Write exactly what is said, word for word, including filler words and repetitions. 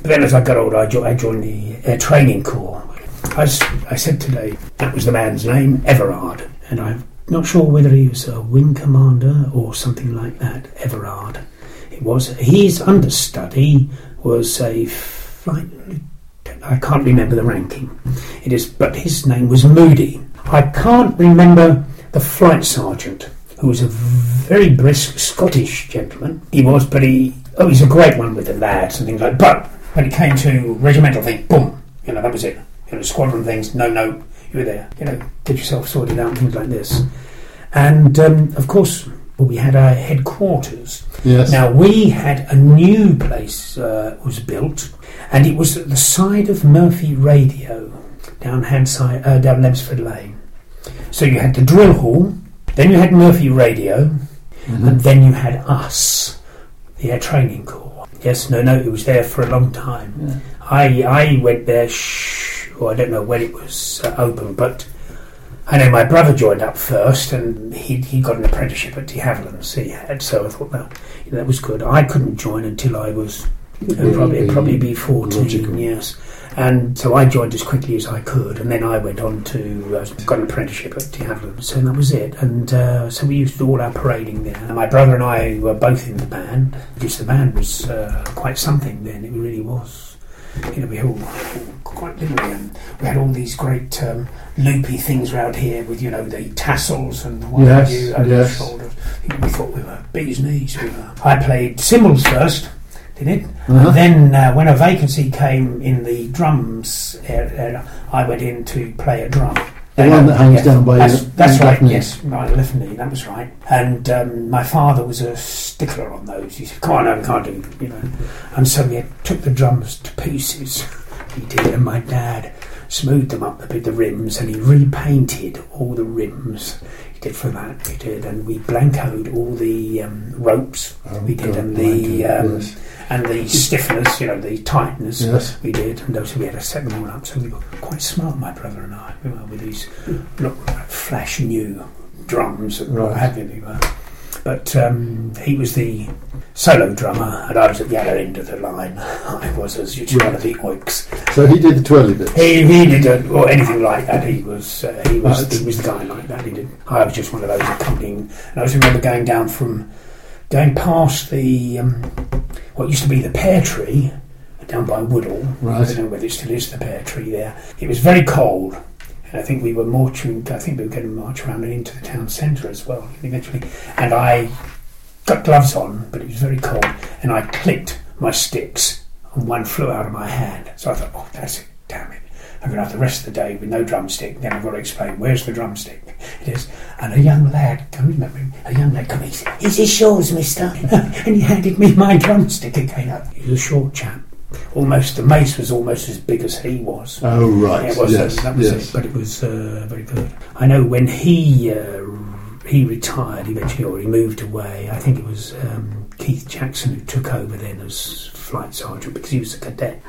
But then as I got older, I, jo- I joined the Air Training Corps. I, s- I said today, that was the man's name, Everard. And I'm not sure whether he was a wing commander or something like that, Everard. It was. His understudy was a flight... I can't remember the ranking. It is, but his name was Moody. I can't remember the flight sergeant, who was a very brisk Scottish gentleman. He was, but he... Oh, he's a great one with the lads and things like that. But when it came to regimental things, boom, you know, that was it. You know, squadron things, no, no, you were there. You know, get yourself sorted out and things like this. And, um, of course, we had our headquarters. Yes. Now, we had a new place uh, was built, and it was at the side of Murphy Radio, down Handside, uh, down Lemsford Lane. So you had the drill hall, then you had Murphy Radio, mm-hmm. and then you had us, the Air Training Corps. Yes, no, no, it was there for a long time. Yeah. I I went there, shh, or I don't know when it was uh, open, but I know my brother joined up first, and he he got an apprenticeship at de Havilland's. He had, so I thought, well, you know, that was good. I couldn't join until I was uh, probably probably be fourteen logical. Years. And so I joined as quickly as I could, and then I went on to uh, got an apprenticeship at de Havilland's, and that was it. And uh, so we used to do all our parading there. And my brother and I were both in the band, because the band was uh, quite something then. It really was. You know, we all quite literally, and we had all these great um, loopy things around here with, you know, the tassels and what yes, have you over yes. the shoulders. You know, we thought we were bee's knees. We were. I played cymbals first. Did it? Uh-huh. And then uh, when a vacancy came in the drums area, I went in to play a drum. The one that hangs yes, down by that's, your that's right, left knee. yes, my left knee, that was right. And um, my father was a stickler on those. He said, come on, no, we can't do it, you know. And so we took the drums to pieces. He did, and my dad smoothed them up with the rims, and he repainted all the rims. He did for that, he did, and we blancoed all the um, ropes, oh, we did, God, and the... Um, yes. And the stiffeners, you know, the tighteners, yes. we did, and those we had to set them all up. So we were quite smart, my brother and I, we were with these look flash new drums and right. what have you. We were. But um, he was the solo drummer, and I was at the other end of the line. I was as usual right. one of the oiks. So he did the twirly bits. He he did a, or anything like that. He was uh, he was right. he was the guy like that. He did. I was just one of those accompanying. And I just remember going down from going past the. Um, what used to be the pear tree down by Woodall. Right. I don't know whether it still is the pear tree there. It was very cold, and I think we were marching. I think we were going to march around and into the town centre as well eventually. And I got gloves on, but it was very cold, and I clicked my sticks, and one flew out of my hand. So I thought, oh, that's it, damn it. I'm going to have the rest of the day with no drumstick. Then I've got to explain, where's the drumstick? It is. And a young lad, can you remember him? A young lad come in, he said, is this yours, mister? And he handed me my drumstick again. He was a short chap. Almost, the mace was almost as big as he was. Oh, right. It was, yes, uh, that was yes. it, but it was uh, very good. I know when he uh, he retired eventually, or he moved away, I think it was um, Keith Jackson who took over then as flight sergeant, because he was a cadet.